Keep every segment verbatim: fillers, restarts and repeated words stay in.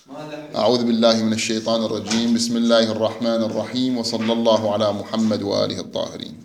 أعوذ بالله من الشيطان الرجيم. بسم الله الرحمن الرحيم، وصلى الله على محمد وآله الطاهرين.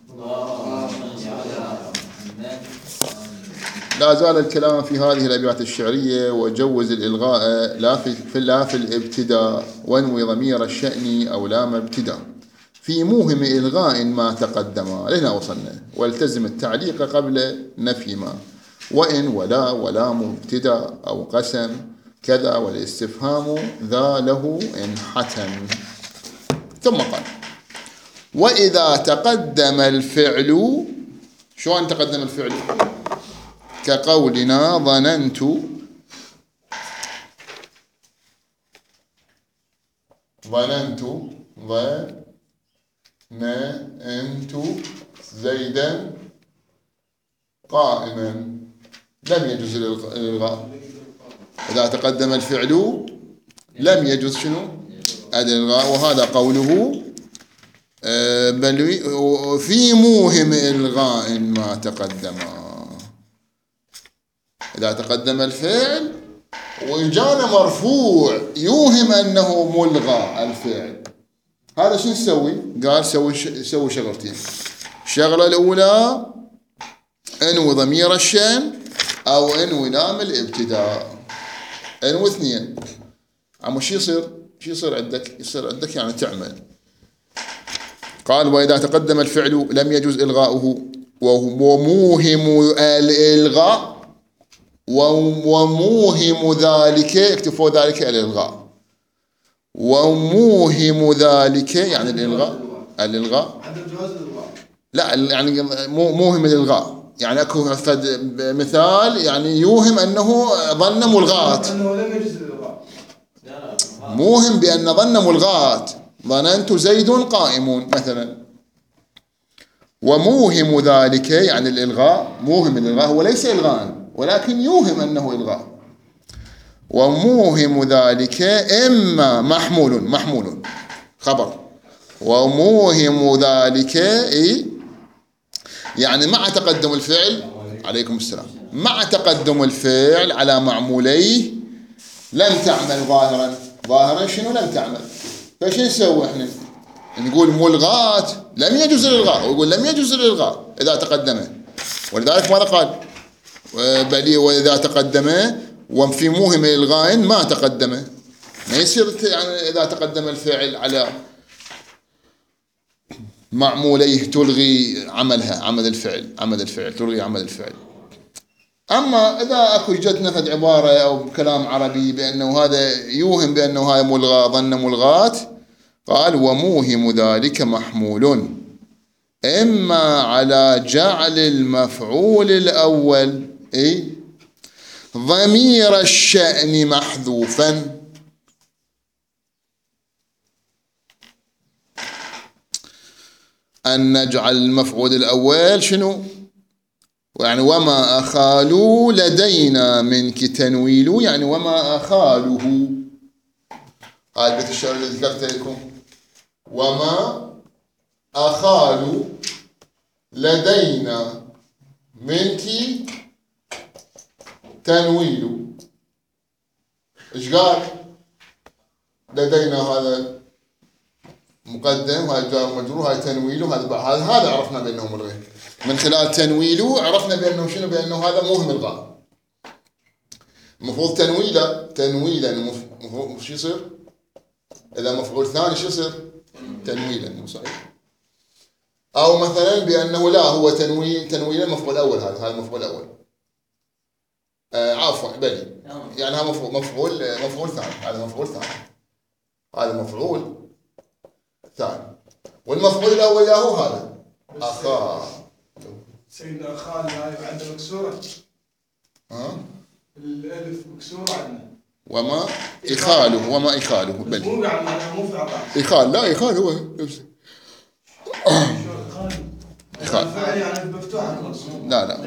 لا زال الكلام في هذه الأبيات الشعرية. وجوز الإلغاء لا في لا في الابتداء، وانوي ضمير الشأن أو لام ابتداء في موهم إلغاء ما تقدم. لهنا وصلنا. والتزم التعليق قبل نفي ما، وإن ولا ولام ابتداء أو قسم كذا، والاستفهام ذا له إن حتم. ثم قال: وإذا تقدم الفعل. شلون تقدم الفعل؟ كقولنا ظننت ظننت ظننت زيدا قائما، لم يجوز الإلغاء. إذا تقدم الفعل لم يجوز شنو؟ الإلغاء. وهذا قوله بل في موهم إلغاء ما تقدم. إذا تقدم الفعل وجانا مرفوع يوهم أنه ملغى الفعل، هذا شو نسوي؟ قال سوي سوي شغلتين. الشغلة الأولى انوي ضمير الشأن أو انوي لام الابتداء. انوي اثنين. عمو شو يصير؟ شو يصير عندك؟ يصير عندك يعني تعمل. قال: وإذا تقدم الفعل لم يجوز إلغاؤه وموهم الإلغاء وموهم ذلك، اكتفوا ذلك الإلغاء. وموهم ذلك يعني الإلغاء الإلغاء لا يعني موهم الإلغاء، يعني أكو مثال يعني يوهم أنه ظن ملغات، موهم بأن ظن ملغات. ظننت زيد قائم مثلا. وموهم ذلك يعني الإلغاء. موهم الإلغاء هو ليس إلغاء ولكن يوهم أنه إلغاء. وموهم ذلك إما محمول محمول خبر. وموهم ذلك إيه؟ يعني مع تقدم الفعل عليكم السلام مع تقدم الفعل على معموليه لم تعمل ظاهرا. ظاهرا شنو لم تعمل؟ فشو نسوي احنا؟ نقول ملغات لم يجوز الإلغاء، ويقول لم يجوز الإلغاء إذا تقدمه. ولذلك ماذا قال؟ بل وإذا تقدم وفي موهم إلغاء ما تقدم. ما يصير يعني إذا تقدم الفعل على معموليه تلغي عملها عمل الفعل عمل الفعل تلغي عمل الفعل. أما إذا أكو جتنا فد عبارة أو كلام عربي بأنه هذا يوهم بأنه هذا ملغى ظن ملغات، قال: وموهم ذلك محمول إما على جعل المفعول الأول إيه؟ ضمير الشأن محذوفا. أن نجعل المفعول الأول شنو؟ يعني وما أخالوا لدينا منك تنويل، يعني وما أخاله. هذا بيت الشعر اللي ذكرت لكم. وما أخالوا لدينا منك تنويل. إيش قال؟ لدينا هذا مقدم، هذا جار مجرور، هذا تنويل، هذا هذا هذا عرفنا بأنه ملغي. من خلال تنويله عرفنا بأنه شنو؟ بأنه هذا موهم إلغاء. المفروض تنويله تنويلا المفروض شو يصير؟ إذا مفعول ثاني شو يصير؟ تنويلا. مو صحيح؟ أو مثلا بأنه لا هو تنويل تنويلا مفعول أول. هذا هذا مفعول أول. آه عفوا بلي يعني هذا مفعول مفعول مفعول ثاني. هذا مفعول ثاني. هذا مفعول ثاني. والمفعول الأول يا هو هذا أخا. سيدنا خال هاي عندنا مكسورة. ها؟ الألف مكسورة عندنا. وما إخاله وما إخاله بل. مو يعني مو في عطاء. إخال لا إخال هو. إخال. يعني مفتوحة المقصود. لا لا.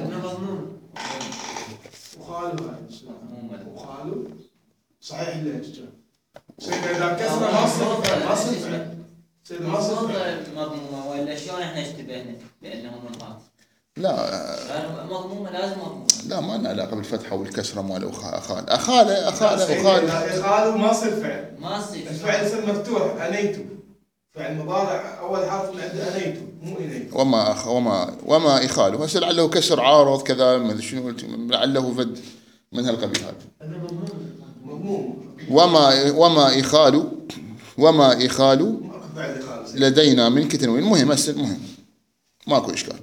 وخاله هاي. وخاله صحيح ليش؟ سيدنا إذا كسر ما صدق ما صدق. سيدنا ما صدق. مضمومة ولا شلون احنا اشتبهنا بأنه ملغات؟ لا مضمومة لازم مضمومة. لا ما لنا علاقة بالفتحة والكسرة مال أخال أخال أخال أخال إخال ما يصير فعل. ما يصير. الفعل يصير مفتوح أنيتو. فعل مضارع أول حرف من عنده أنيتو مو إنيتو. وما أخ وما وما إخاله هسه لعله كسر عارض كذا ما أدري شنو لعله فد من هالقبيل هذا. مضموم. وما وما إخال وما إخال لدينا من كتنوين مهم هسه مهم ماكو إشكال.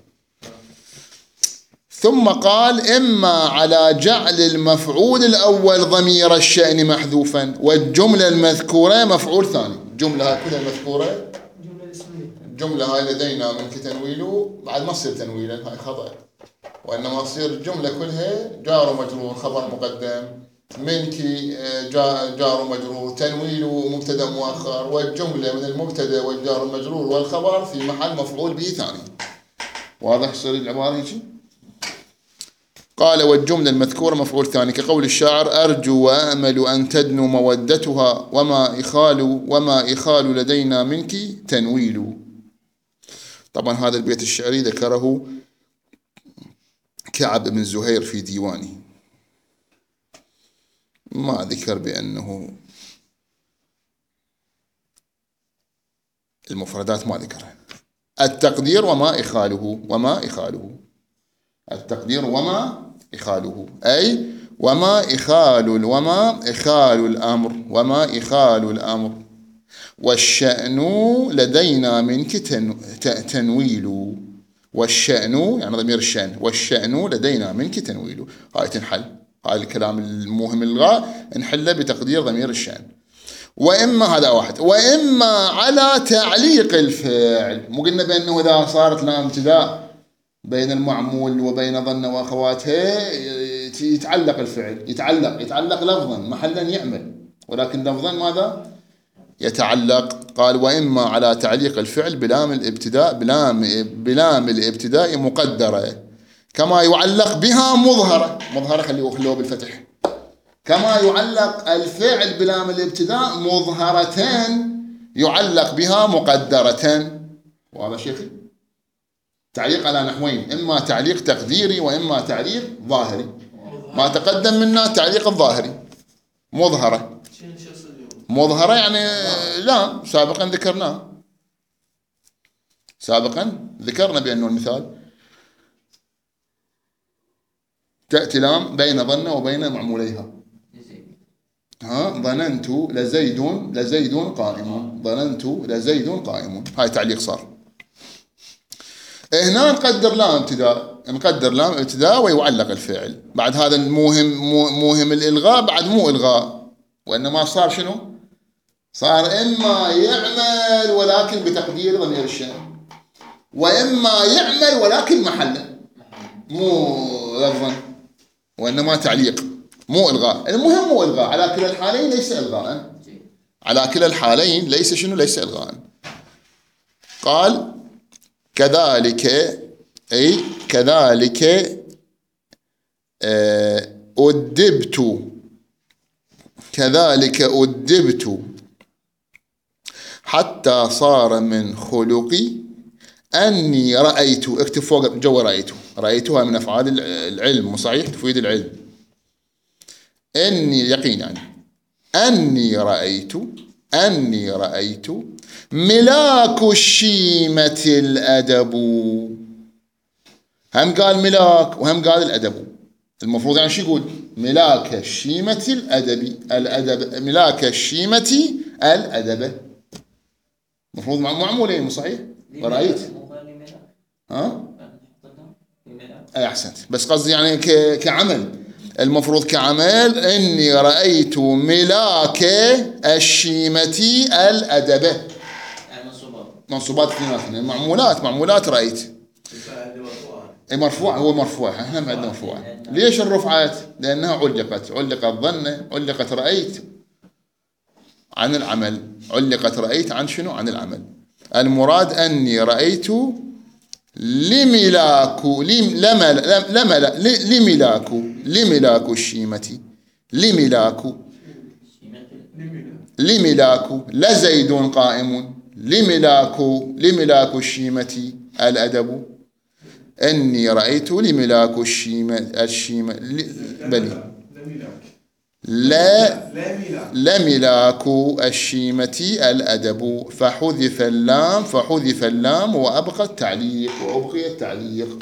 ثم قال إما على جعل المفعول الأول ضمير الشأن محذوفا والجملة المذكورة مفعول ثاني. الجملة هاي كلها المذكورة الجملة هاي لدينا من كتنويله بعد ما تصير تنويلا هاي خطأ وإنما تصير الجملة كلها جار ومجرور خبر مقدم منك جار ومجرور تنويله مبتدأ مؤخر والجملة من المبتدأ والجار المجرور والخبر في محل مفعول به ثاني. واضح تصير العبارة هيك؟ قال والجملة المذكورة مفعول ثاني كقول الشاعر أرجو وأمل أن تدنو مودتها وما إخال وما إخال لدينا منك تنويل. طبعا هذا البيت الشعري ذكره كعب بن زهير في ديوانه ما ذكر بأنه المفردات ما ذكرها. التقدير وما إخاله وما إخاله التقدير وما إخاله أي وما إخال وما إخال الأمر وما إخال الأمر والشأن لدينا منك تنويل والشأن يعني ضمير الشأن والشأن لدينا منك تنويل. هاي تنحل هاي الكلام المهم الغاء نحله بتقدير ضمير الشأن. وإما هذا واحد وإما على تعليق الفعل مو قلنا بأنه إذا صارت لنا امتداء بين المعمول وبين ظن وأخواتها يتعلق الفعل يتعلق يتعلق لفظا محلا يعمل ولكن لفظا ماذا يتعلق. قال وإما على تعليق الفعل بلام الابتداء بلام بلام الابتداء مقدرة كما يعلق بها مظهرة مظهرة خليه خلوه بالفتح كما يعلق الفعل بلام الابتداء مظهرتان يعلق بها مقدرة. وهذا شيخي تعليق على نحوين إما تعليق تقديري وإما تعليق ظاهري. ما تقدم منا تعليق الظاهري مظهرة مظهرة يعني لا سابقا ذكرناه سابقا ذكرنا بأنه المثال تأتي لام بين ظن وبين معموليها ها ظننت لزيد لزيد قائم ظننت لزيد قائم هاي تعليق صار. هنا نقدر لام ابتداء نقدر لام ابتداء ويعلق الفعل بعد هذا المهم موهم الإلغاء بعد مو إلغاء وإنما صار شنو صار إما يعمل ولكن بتقدير ضمير الشأن وإما يعمل ولكن محلا مو لفظا وإنما تعليق مو إلغاء. المهم مو إلغاء على كلا الحالين ليس إلغاء على كلا الحالين ليس شنو ليس إلغاء. قال كذلك أي كذلك أدبت كذلك أدبت حتى صار من خلقي أني رأيت اكتب فوق جو رأيت رأيتها من أفعال العلم صحيح تفيد العلم أني يقين يعني أني رأيت أني رأيت ملاك الشيمة الأدب. هم قال ملاك وهم قال الأدب المفروض يعني شو يقول ملاك الشيمة الأدب الأدب ملاك الشيمة الأدب مفروض معمولين صحيح ورأيت ها أي أحسنت بس قصدي يعني كعمل المفروض كعمل إني رأيت ملاك الشيمة الأدب منصوبات اثنين معمولات معمولات رأيت اي مرفوع هو مرفوع احنا ما عندنا مرفوع. ليش الرفعات؟ لانها علقت علقت ظن علقت رأيت عن العمل علقت رأيت عن شنو عن العمل. المراد اني رأيت لملاك لما لما لملاك لملاك الشيمة لملاك لملاك لزيد قائم لملاك لملاك الشيمة الأدب. إني رأيت لملاك الشيمة الشيمة بلي لا لملاك الشيمة الأدب فحذف اللام فحذف اللام وأبقى التعليق وأبقي التعليق.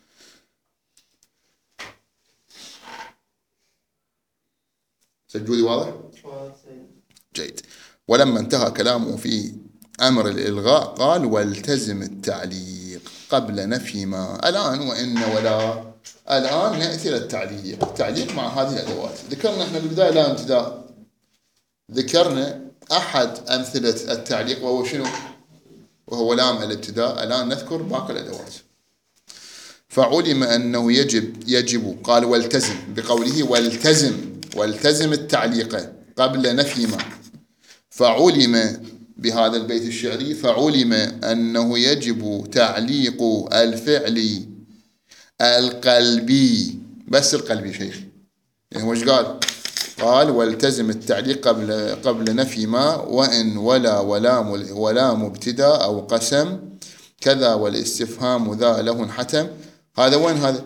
سجودي واضح؟ جيد. ولما انتهى كلامه في أمر الإلغاء قال والتزم التعليق قبل نفي ما. الآن وإن ولا الآن نأتي للتعليق. التعليق مع هذه الأدوات. ذكرنا احنا بالبداية لا امتداء، ذكرنا أحد أمثلة التعليق وهو شنو؟ وهو لام الابتداء. الآن نذكر باقي الأدوات. فعلم أنه يجب يجب قال والتزم بقوله والتزم والتزم التعليق قبل نفي ما. فعلم بهذا البيت الشعري فعلم أنه يجب تعليق الفعل القلبي، بس القلبي شيخ. يعني وش قال؟ قال والتزم التعليق قبل قبل نفي ما وإن ولا ولام ولام ابتداء أو قسم كذا والاستفهام ذا له حتم. هذا وين هذا؟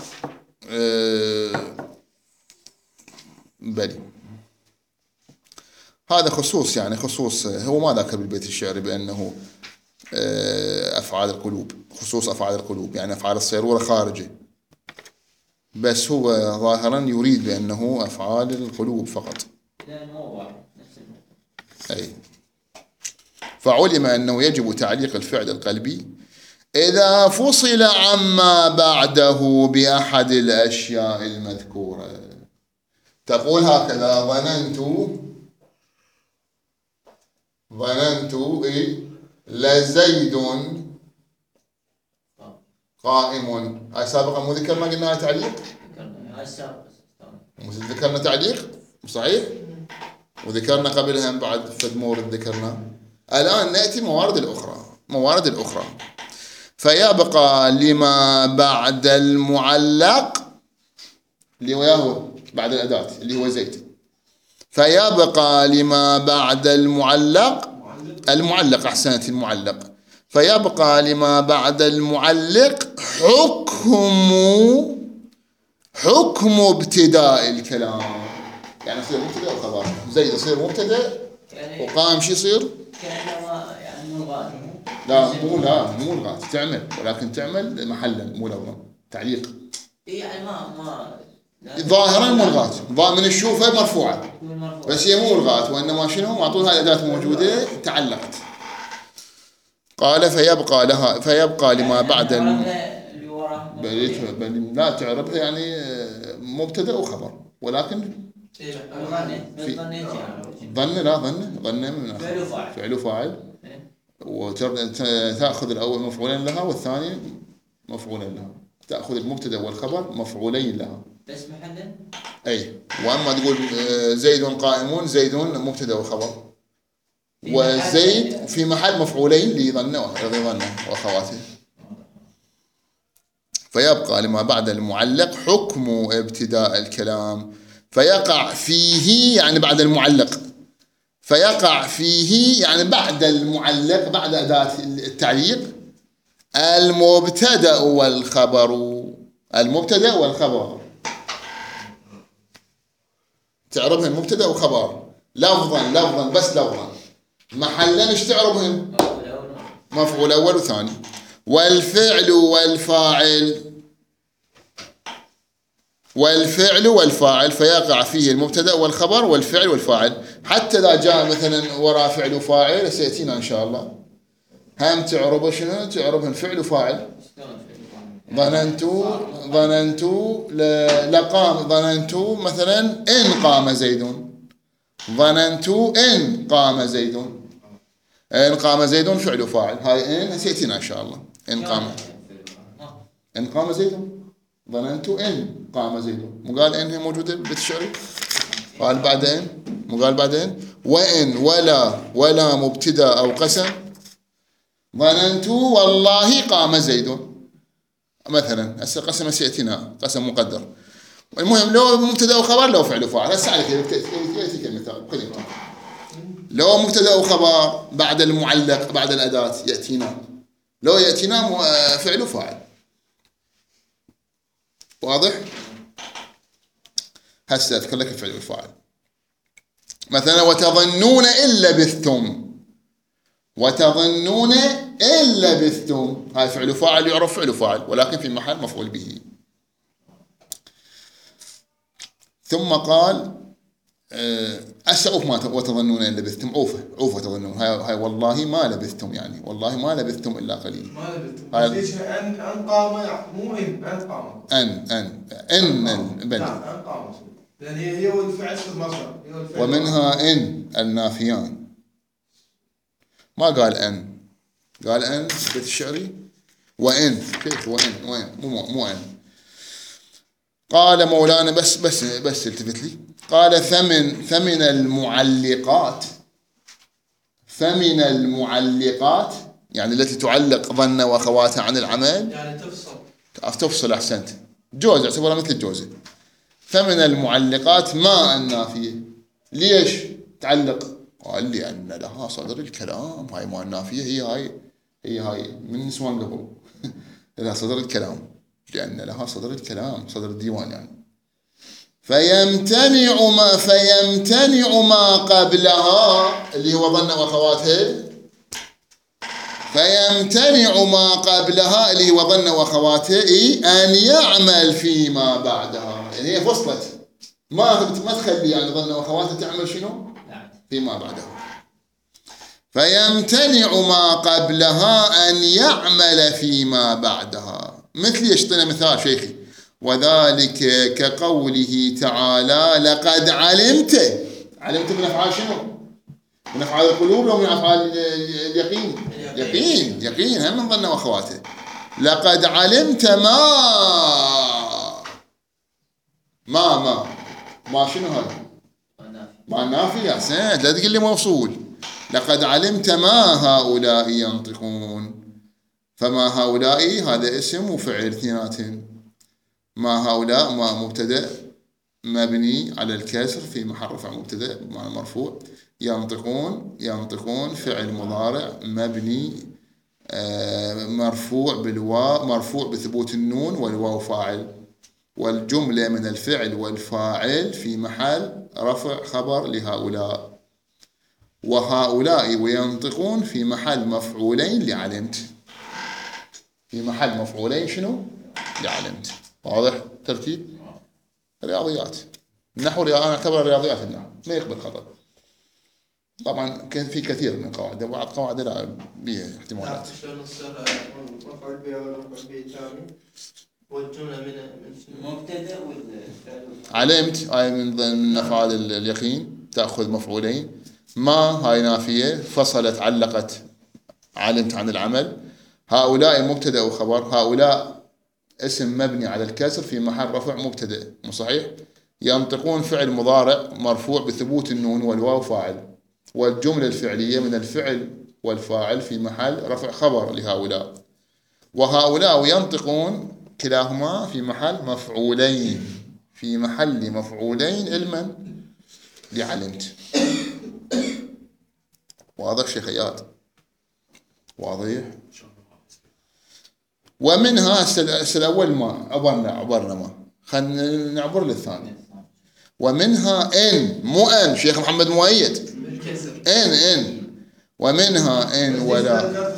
أه بلي هذا خصوص، يعني خصوص هو ما ذكر بالبيت الشعري بأنه أفعال القلوب، خصوص أفعال القلوب يعني أفعال الصيرورة خارجة، بس هو ظاهرا يريد بأنه أفعال القلوب فقط. أي. فعلم أنه يجب تعليق الفعل القلبي إذا فصل عما بعده بأحد الأشياء المذكورة. تقول هكذا ظننت ظننت إيه لزيد قائم. هاي سابقا مو ذكرنا قلنا تعليق؟ ذكرنا تعليق صحيح؟ وذكرنا قبلها بعد فدمور ذكرنا. الآن نأتي موارد الأخرى موارد الأخرى فيبقى لما بعد المعلق اللي وياه بعد الأداة اللي هو زيد. فيبقى لما بعد المعلق المعلق أحسنت المعلق فيبقى لما بعد المعلق حكم حكم ابتداء الكلام. يعني يصير مبتدأ وخبر. زيد يصير مبتدأ وقام شو يصير؟ يعني ملغاة. لا مو لا مو ملغاة تعمل، ولكن تعمل محلا مو لغة تعليق. يعني ما ما ظاهرا ملغاة من الشوفة مرفوعة بس هي مو ملغاة وإنما شنو معطونها الأداة موجودة تعلقت. قال فيبقى لها فيبقى لما بعد بل لا تعربها يعني مبتدأ وخبر، ولكن ظن لا ظن ظن من فعل فاعل وتأخذ الأول مفعولا لها والثاني مفعولا لها. تأخذ المبتدأ والخبر مفعولين لها بس محلا. أي. وأما تقول زيد قائمون زيد مبتدأ وخبر وزيد في محل مفعولين لظن وظن وأخواته. فيبقى لما بعد المعلق حكم ابتداء الكلام فيقع فيه يعني بعد المعلق فيقع فيه يعني بعد المعلق بعد أداة التعليق المبتدأ والخبر. المبتدأ والخبر تعربها المبتدأ وخبر لفظا لفظا بس لفظا. محلا ايش تعربهم؟ مفعول أول وثاني. والفعل والفاعل والفعل والفاعل فيقع فيه المبتدأ والخبر والفعل والفاعل. حتى إذا جاء مثلا وراء فعل وفاعل سيأتينا إن شاء الله هم تعرب شنو؟ تعربها الفعل وفاعل. ظننت ظننت لقام ظننت مثلا إن قام زيد ظننت إن قام زيد إن قام زيد فعل وفاعل. هاي إن سيأتينا إن شاء الله. إن قام إن قام زيد ظننت إن قام زيد. مو قال إن هي موجودة بالشعر؟ قال بعدين مو قال بعدين وإن ولا ولا مبتدأ أو قسم ظننت والله قام زيد مثلا. هسه قسم سيأتينا قسم مقدر. المهم لو مبتدأ وخبر لو فعل وفاعل. هسه على كذا كلمة كلمة لو مبتدأ وخبر بعد المعلق بعد الأداة يأتينا. لو يأتينا فعل وفاعل واضح؟ هسه أذكر لك الفعل والفاعل. مثلا وتظنون إن لبثتم، وتظنون إن لبثتم، هاي فعل وفاعل يعرف فعل وفاعل ولكن في محل مفعول به. ثم قال هسه أوف ما وتظنون إن لبثتم، أوفه أوفه تظنون، هاي هاي والله ما لبثتم، يعني والله ما لبثتم إلا قليل. ما لبثتم. ليش أن أن قام مو إن أن قام. أن أن إن نعم أن قام. لأن هي هي والفعل في المصدر. ومنها إن النافيان. ما قال أن، قال أن بيت الشعري وإن كيف وإن وين مو مو أن. قال مولانا بس بس بس التفت لي. قال ثمن ثمن المعلقات، ثمن المعلقات يعني التي تعلق ظن واخواتها عن العمل، يعني تفصل تفصل. احسنت. جوز اعتبرها مثل الجوزه. ثمن المعلقات ما النافيه. ليش تعلق؟ قال لي ان لها صدر الكلام. هاي ما النافيه هي هاي هي هاي من نسوان قبل لها صدر الكلام، لان لها صدر الكلام صدر الديوان يعني. فيمتنع ما فيمتنع ما قبلها اللي هو ظن واخواتها، فيمتنع ما قبلها اللي هو ظن واخواتها ان يعمل فيما بعدها. يعني هي فصلت، ما ما تخلي يعني ظن واخواتها تعمل شنو؟ فيما بعدها. فيمتنع ما قبلها ان يعمل فيما بعدها. مثل يشطنا مثال شيخي، وذلك كقوله تعالى لقد علمت. علمت من أفعال شنو؟ من أفعال القلوب أو من أفعال اليقين؟ يقين يقين هم من ظن وأخواته. لقد علمت ما ما ما ما شنو هذا؟ ما نافي. أحسنت، لا تقول لي موصول. لقد علمت ما هؤلاء ينطقون. فما هؤلاء هذا اسم وفعل اثنيناتين. ما هؤلاء ما مبتدأ مبني على الكسر في محل رفع مبتدأ معنى مرفوع. ينطقون ينطقون فعل مضارع مبني مرفوع بالواو، مرفوع بثبوت النون والواو فاعل. والجملة من الفعل والفاعل في محل رفع خبر لهؤلاء. وهؤلاء وينطقون في محل مفعولين لعلمت. في محل مفعولين شنو؟ لعلمت. واضح ترتيب؟ رياضيات. النحو أنا أعتبر رياضيات النحو ما يقبل خطأ. طبعا كان في كثير من القواعد، بعض قواعد لا بها احتمالات. شلون تصير مفعول به ولا مفعول به ثاني؟ والجملة من من مبتدأ والفعل. علمت هاي من ضمن أفعال اليقين تأخذ مفعولين. ما هاي نافية فصلت علقت علمت عن العمل. هؤلاء مبتدأ وخبر. هؤلاء اسم مبني على الكسر في محل رفع مبتدأ مو صحيح. ينطقون فعل مضارع مرفوع بثبوت النون والواو فاعل. والجملة الفعلية من الفعل والفاعل في محل رفع خبر لهؤلاء. وهؤلاء ينطقون كلاهما في محل مفعولين، في محل مفعولين علما لعلمت. واضح شيخيات؟ واضح. ومنها الأول ما عبرنا عبرنا ما خلينا نعبر للثاني. ومنها إن مو أن شيخ محمد مؤيد إن إن ومنها إن ولا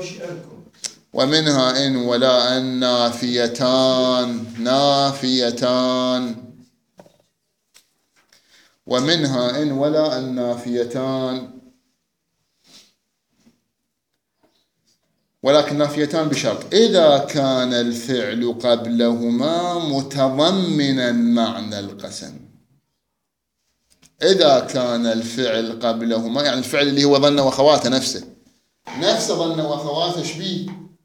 ومنها إن ولا أن نافيتان نافيتان ومنها إن ولا أن نافيتان ولكن نافيتان بشرط إذا كان الفعل قبلهما متضمنا معنى القسم. إذا كان الفعل قبلهما يعني الفعل اللي هو ظن وخواته نفسه نفس ظن وخواته شبيه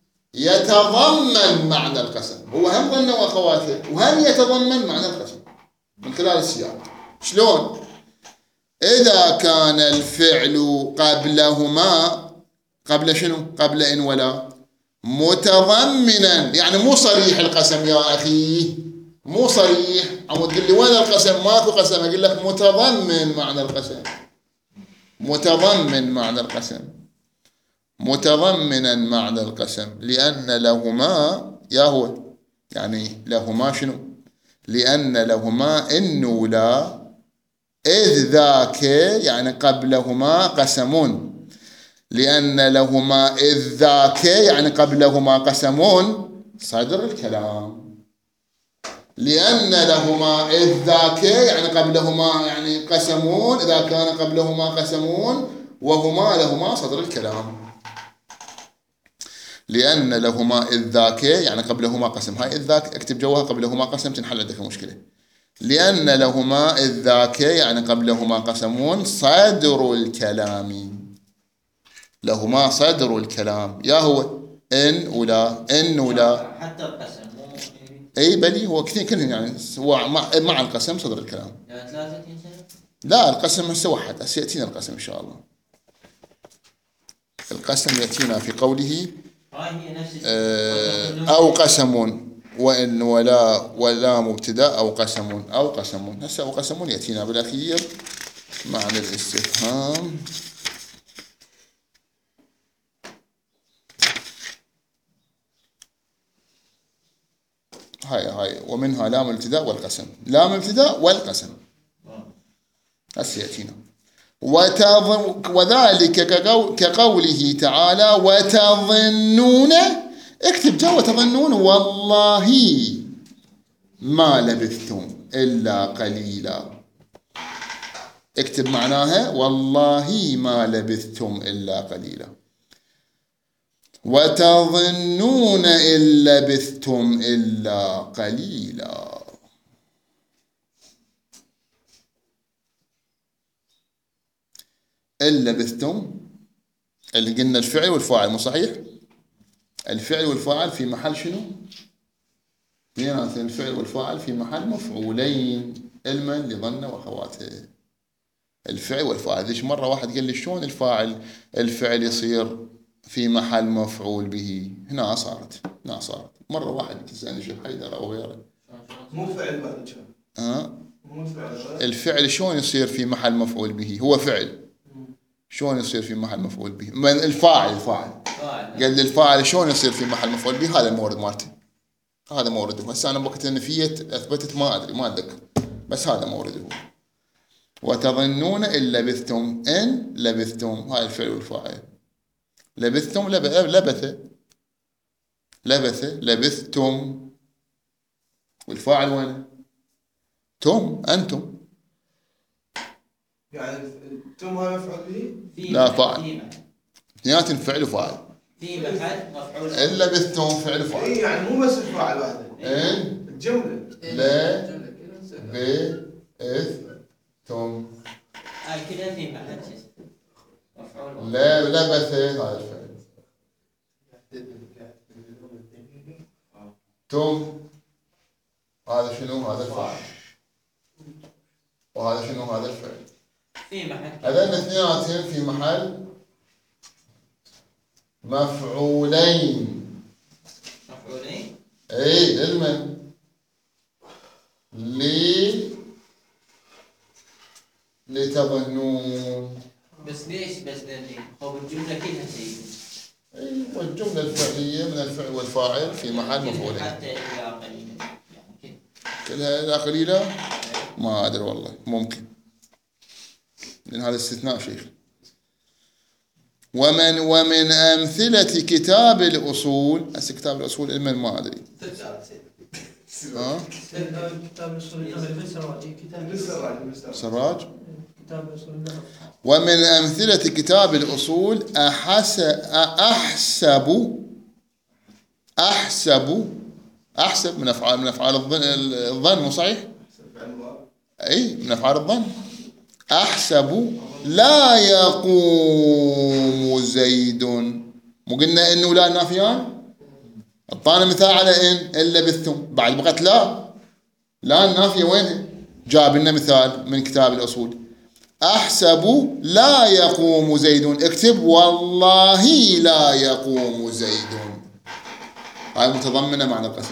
يتضمن معنى القسم. هو هم ظن وخواته وهم يتضمن معنى القسم من خلال السياق. شلون؟ إذا كان الفعل قبلهما قبل شنو؟ قبل إن ولا متضمنا يعني مو صريح القسم يا أخي، مو صريح. عم تقول لي وين القسم؟ ماكو قسم. أقول لك متضمن معنى القسم. متضمن معنى القسم متضمنا معنى القسم لأن لهما يا هو يعني لهما شنو؟ لأن لهما إن ولا إذ ذاك يعني قبلهما قسمون، لأن لهما إذ ذاك يعني قبلهما قسمون صدر الكلام. لأن لهما إذ ذاك يعني قبلهما يعني قسمون، إذا كان قبلهما قسمون وهما لهما صدر الكلام. لأن لهما إذ ذاك يعني قبلهما قسم، هاي إذ ذاك اكتب جوها قبلهما قسم تنحل عندك المشكلة. لأن لهما إذ ذاك يعني قبلهما قسمون صدر الكلام، لهما صدر الكلام، يا هو إن ولا إن ولا حتى القسم اي بلي هو كثير كلهم يعني هو مع, مع القسم صدر الكلام. لا ثلاثة سنة؟ لا القسم هسه واحد، هسه يأتينا القسم إن شاء الله. القسم يأتينا في قوله أو قسم وإن ولا ولا مبتدأ أو قسم أو قسم، هسه أو قسم يأتينا بالأخير معنى الاستفهام. هاي هاي ومنها لام الابتداء والقسم، لام الابتداء والقسم هسه يأتينا. وذلك كقوله تعالى وتظنون، اكتب جو وتظنون والله ما لبثتم إلا قليلا، اكتب معناها والله ما لبثتم إلا قليلا. وتظنون إن لبثتم إلا قليلا. إن لبثتم اللي قلنا الفعل والفاعل، مو صحيح؟ الفعل والفاعل في محل شنو؟ الفعل والفاعل في محل مفعولين، علما لظن وأخواته. الفعل والفاعل، ليش مرة واحد قال لي شلون الفاعل الفعل يصير في محل مفعول به؟ هنا صارت هنا صارت مرة واحد يسألني شيخ حيدر أو غيره، مو فعل بعد شو؟ ها؟ الفعل شلون يصير في محل مفعول به؟ هو فعل شلون يصير في محل مفعول به؟ من الفاعل الفاعل قال لي الفاعل شلون يصير في محل مفعول به؟ هذا المورد مالته، هذا مورده. هسه أنا بوقت النفية أثبتت ما أدري ما أتذكر، بس هذا مورده هو. وتظنون إن لبثتم، إن لبثتم هاي الفعل والفاعل. لبثتم لب... لبث لبث لبثتم، والفاعل وين؟ تم أنتم، يعني تم هذا مفعول به؟ لا فاعل، اثنيناتهم فعل وفاعل. في محل مفعول. إن لبثتم فعل وفاعل. إيه يعني مو بس الفاعل واحدة. إن الجملة. لا ب إث تم. هاي كذا في محل مفعول. لا لبث هذا الفعل. تم هذا شنو؟ هذا الفاعل. وهذا شنو؟ هذا الفعل. في محل. هذين اثنيناتهم في محل مفعولين. مفعولين؟ اي علما لي لتظنون. بس ليش بس لاني هو الجملة كلها سيدة. اي والجملة الفعلية من الفعل والفاعل في محل مفعولين. حتى إلى قليلا يعني كلها إلى قليلا؟ ما أدري والله، ممكن، لأن هذا استثناء شيخ. ومن ومن أمثلة كتاب الأصول، هسه كتاب الأصول علما ما أدري. ها؟ كتاب الأصول سراج. ومن أمثلة كتاب الأصول أحس أحسب أحسب أحسب من أفعال من أفعال الظن الظن مو صحيح؟ أي من أفعال الظن. أحسب لا يقوم زيد، مو قلنا إنه لا نافيان؟ أعطانا مثال على إن إلا لبثتم، بعد بقت لا لا النافية وينها؟ جاب لنا مثال من كتاب الأصول. أحسب لا يقوم زيد، اكتب والله لا يقوم زيد، هاي متضمنة معنى القسم.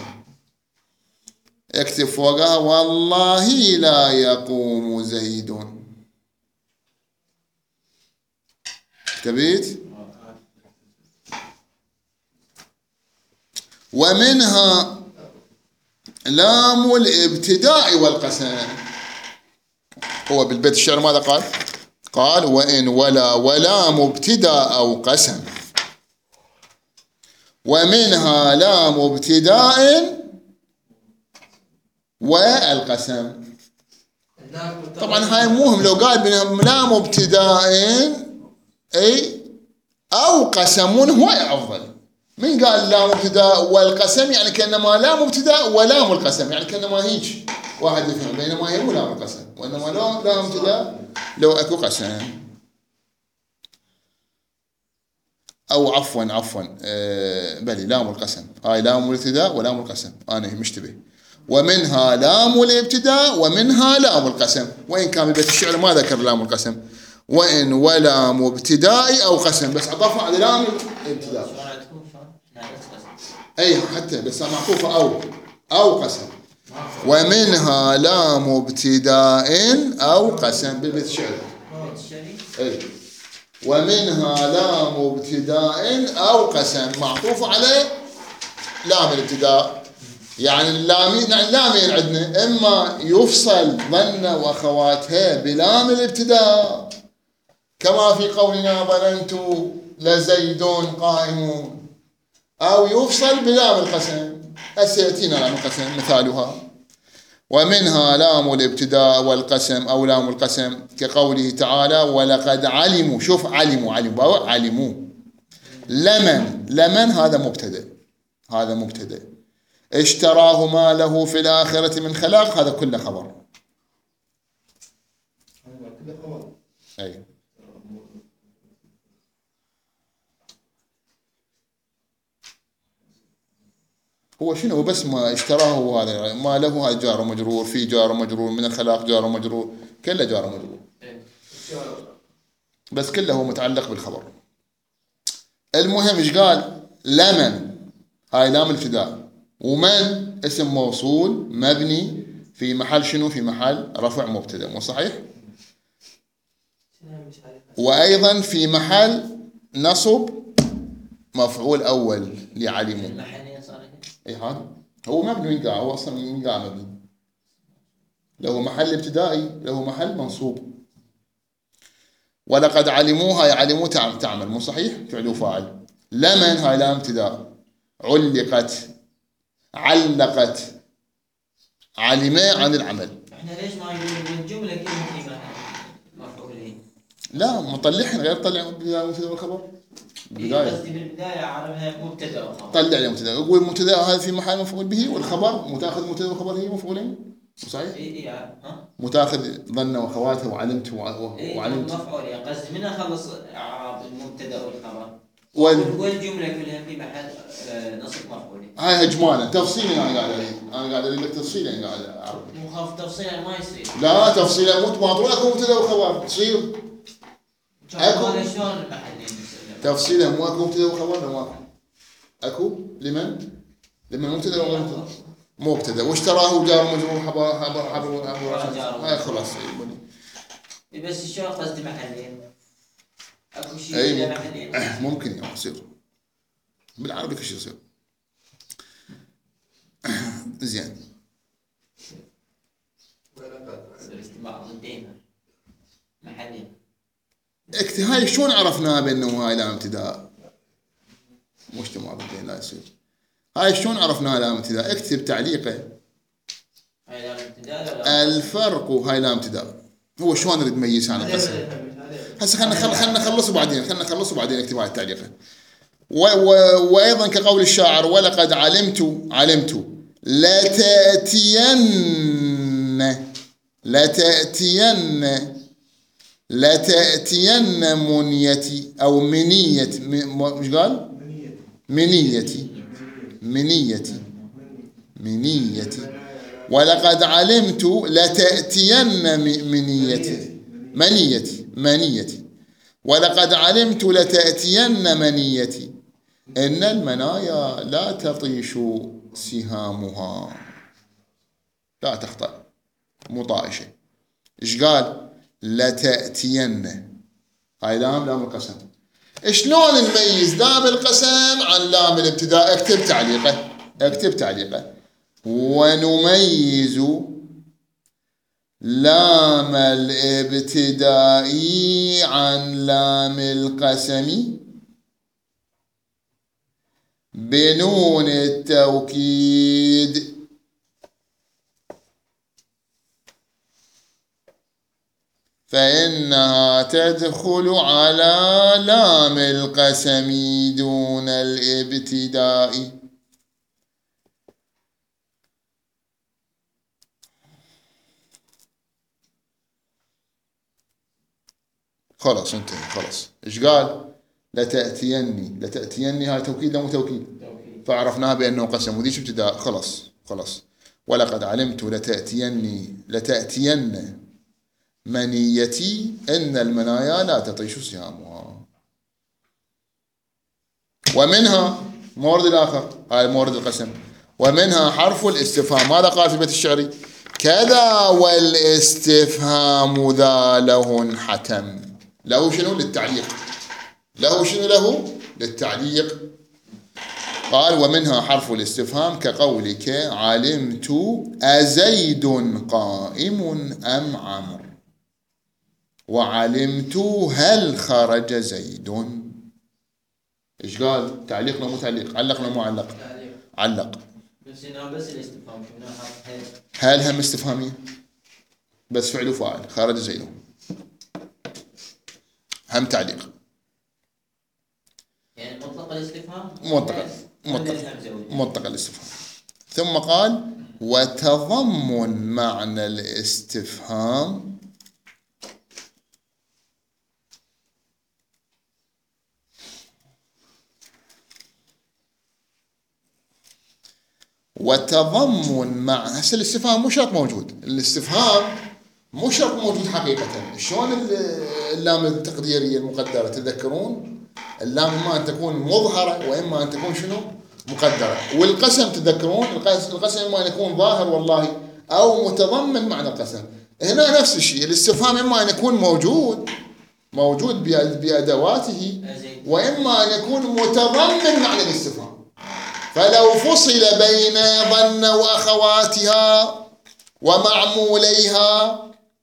اكتب فوقها والله لا يقوم زيد. كتبت؟ ومنها لام الابتداء والقسم. هو بالبيت الشعر ماذا قال؟ قال وإن ولا ولام ابتداء أو قسم ومنها لام ابتداء والقسم. طبعا هاي مهم، لو قال بينهم لام ابتداء اي او قسم هو افضل. من قال لام ابتداء والقسم يعني كانما لام ابتداء ولام القسم، يعني كانما هيك واحد يفهم، بينما هي مو لام القسم، وانما لو لام ابتداء لو اكو قسم. او عفوا عفوا أه بلي لام القسم، هاي لام الابتداء ولام القسم، انا مشتبه. ومنها لام الابتداء ومنها لام القسم، وإن كان ببيت الشعر ما ذكر لام القسم. وإن ولام ابتداء أو قسم، بس عطفها على لام الابتداء. أي حتى بس معطوفة أو أو قسم. ومنها لام ابتداء أو قسم بالبيت الشعر. أي ومنها لام ابتداء أو قسم معطوفة على لام الابتداء. يعني اللامين اللامين عندنا اما يفصل ظن واخواتها بلام الابتداء كما في قولنا ظننت لزيد قائمون، او يفصل بلام القسم. سياتينا لام القسم مثالها. ومنها لام الابتداء والقسم او لام القسم كقوله تعالى ولقد علموا. شوف علموا علموا علموا لمن لمن هذا مبتدأ، هذا مبتدأ. اشتراه ما له في الآخرة من خلاق، هذا كله خبر. أي هو شنو بس ما اشتراه هذا ما له، هذا جار ومجرور، في جار ومجرور، من الخلاق جار ومجرور، كله جار ومجرور، بس كله هو متعلق بالخبر. المهم ايش قال؟ لمن هاي لام الابتداء، ومن اسم موصول مبني في محل شنو؟ في محل رفع مبتدا، مو صحيح؟ وايضا في محل نصب مفعول اول لعلموا. اي هذا هو مبني من قاع، هو اصلا من قاع مبني، له محل ابتدائي له محل منصوب. ولقد علموها يعلموا تعمل، مو صحيح؟ فعل وفاعل. لمن هاي لام ابتداء، علقت علقت علماء عن العمل. احنا ليش ما يقولون الجمله كلمه مفعولين؟ لا مطلعين غير طلع بدايه مبتدا والخبر. بدايه قصدي بالبدايه عرفها مبتدا وخبر. طلع لي مبتدا، يقول مبتدا هذا في محل مفعول به، والخبر متاخذ مبتدا وخبر هي مفعولين، صحيح؟ اي اي ها متاخذ ظن واخواته وعلمت وعلمت. اي مفعول، قصدي من اخلص اعراب المبتدا والخبر وال... والجمله كلها في محل نصب مفعول. هاي اجمالا تفصيلا انا قاعد اقول، انا قاعد اقول لك تفصيلا قاعد اعرف. مو خاف تفصيلا ما يصير. لا تفصيلا مو معطول اكو مبتدا وخبر تصير. اكو شلون المحلين تفصيلا مو اكو مبتدا وخبر، لا ماكو. اكو لمن؟ لمن مبتدا وغير مبتدا. مبتدا واشتراه جار مجرور حبر حبر حبر حبر هاي خلاص. بس شلون قصدي محلين؟ اكو شيء اي محلين ممكن يصير بالعربي كل شيء يصير. زين الاجتماع ضدين محلين. هاي شلون عرفناها بانه هاي لام ابتداء؟ مو اجتماع ضدين لا يصير. هاي شلون عرفناها لام ابتداء؟ اكتب تعليقه. هاي لام ابتداء الفرق وهاي لام ابتداء هو شلون نريد نميز عن القسم. هسه خلينا خل... خلينا نخلص وبعدين خلينا نخلص وبعدين اكتب هاي التعليقه. و... و... وايضا كقول الشاعر ولقد علمت علمت لتأتين لتأتين لتأتين منيتي أو منيتي. مش قال؟ منيتي منيتي منيتي. ولقد علمت لتأتين منيتي منيتي منيتي. ولقد علمت لتأتين منيتي إن المنايا لا تطيش سهامها، لا تخطأ مو طائشة. إيش قال؟ لتأتين هاي لام لام القسم. شلون نميز لام القسم عن لام الابتداء؟ اكتب تعليقه اكتب تعليقه. ونميز لام الابتداء عن لام القسم بنون التوكيد فإنها تدخل على لام القسم دون الابتداء. خلاص انتهى. خلاص ايش قال؟ لتأتيني. لتأتيني هاي توكيد مو توكيد؟ فعرفناها بأنه قسم وذيش ابتداء. خلاص خلاص. ولقد علمت لتأتيني لتأتين منيتي إن المنايا لا تطيش سهامها. ومنها مورد الآخر هاي مورد القسم. ومنها حرف الاستفهام. ماذا قال في البيت الشعري؟ كذا والاستفهام ذا له حتم. له شنو؟ للتعليق. له شنو؟ له للتعليق. قال ومنها حرف الاستفهام كقولك علمت أزيد قائم أم عمرو، وعلمت هل خرج زيد. ايش قال؟ تعليق ولا مو تعليق؟ علق ولا مو علق؟ تعليق. علق. بس هنا بس الاستفهام شفنا هل. هل هم استفهامية بس فعل وفاعل خرج زيد. هم تعليق. يعني مطلق الاستفهام. مطلق مطلق مطلق الاستفهام. ثم قال وتضمن معنى الاستفهام وتضمن مع هسه الاستفهام مو شرط موجود. الاستفهام مو شرط موجود حقيقة. شلون اللام التقديرية المقدرة تذكرون؟ اللام إما أن تكون مظهرة وإما أن تكون شنو؟ مقدرة. والقسم تذكرون القسم إما أن يكون ظاهر والله أو متضمن معنى القسم. هنا نفس الشيء. الاستفهام إما أن يكون موجود موجود بأدواته وإما أن يكون متضمن معنى الاستفهام. فلو فصل بين ظن وأخواتها ومعموليها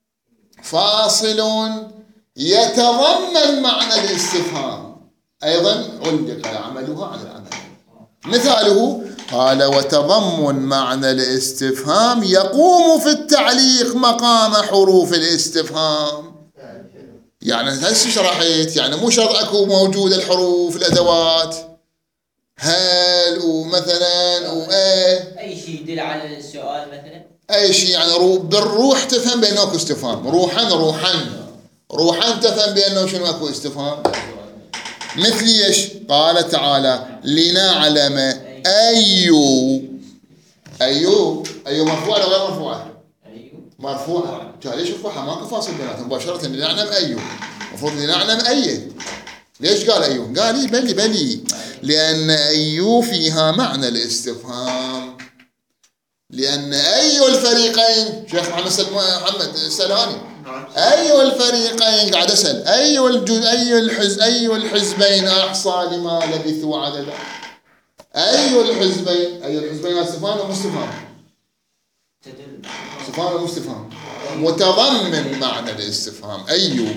فاصل يتضمن معنى الاستفهام أيضا علق عملها عن العمل. مثاله قال وتضمن معنى الاستفهام يقوم في التعليق مقام حروف الاستفهام. يعني هسه شرحت يعني مو شرط اكو موجود الحروف الادوات هل ومثلا وايه اي شيء يدل على السؤال مثلا. اي شيء يعني رو بالروح تفهم بانه اكو استفهام. روحا روحا روحا تفهم بانه شنو اكو استفهام. مثل ايش؟ قال تعالى لنعلم اي اي اي مرفوعه ولا غير مرفوعه؟ مرفوعه. ليش مرفوعه؟ ماكو فاصل بيناتهم مباشره. لنعلم اي المفروض لنعلم اي. ليش قال اي؟ قال لي بلي بلي لان اي فيها معنى الاستفهام. لان اي الفريقين شيخ محمد محمد السلاني اي الفريقين قاعد اسال اي الجزء اي الحزب اي الحزبين احصى لما لبثوا عددا. اي الحزبين اي الحزبين استفهام ولا مستفهام؟ استفهام ولا مستفهام؟ متضمن معنى الاستفهام. اي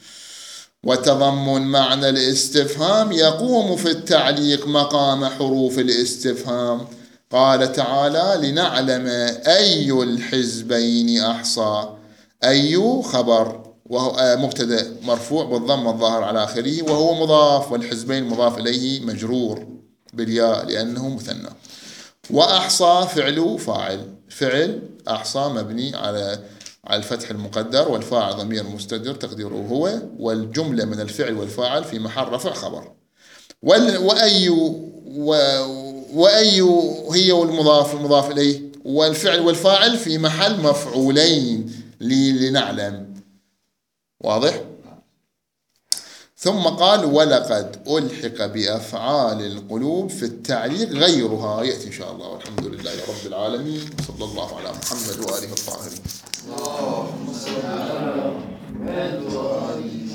وتضمن معنى الاستفهام يقوم في التعليق مقام حروف الاستفهام. قال تعالى لنعلم أي الحزبين أحصى. أي خبر وهو مبتدأ مرفوع بالضم الظاهر على آخره وهو مضاف والحزبين مضاف إليه مجرور بالياء لأنه مثنى. وأحصى فعل فاعل. فعل أحصى مبني على على الفتح المقدر والفاعل ضمير مستتر تقديره هو والجملة من الفعل والفاعل في محل رفع خبر. وأي وأي هي والمضاف المضاف إليه والفعل والفاعل في محل مفعولين لنعلم. واضح؟ ثم قال ولقد ألحق بأفعال القلوب في التعليق غيرها يأتي إن شاء الله. والحمد لله رب العالمين صلى الله على محمد وآله الطاهرين.